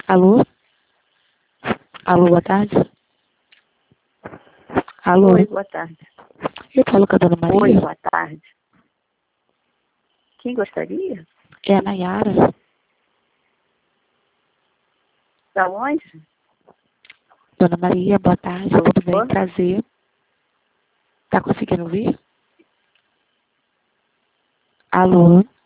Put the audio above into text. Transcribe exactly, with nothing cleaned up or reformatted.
Alô? Alô, boa tarde. Alô? Oi, boa tarde. Eu falo com a dona Oi, Maria? boa tarde. Quem gostaria? É a Nayara. Da onde? Dona Maria, boa tarde, Alô? tudo bem? Prazer. Tá conseguindo ouvir? Alô?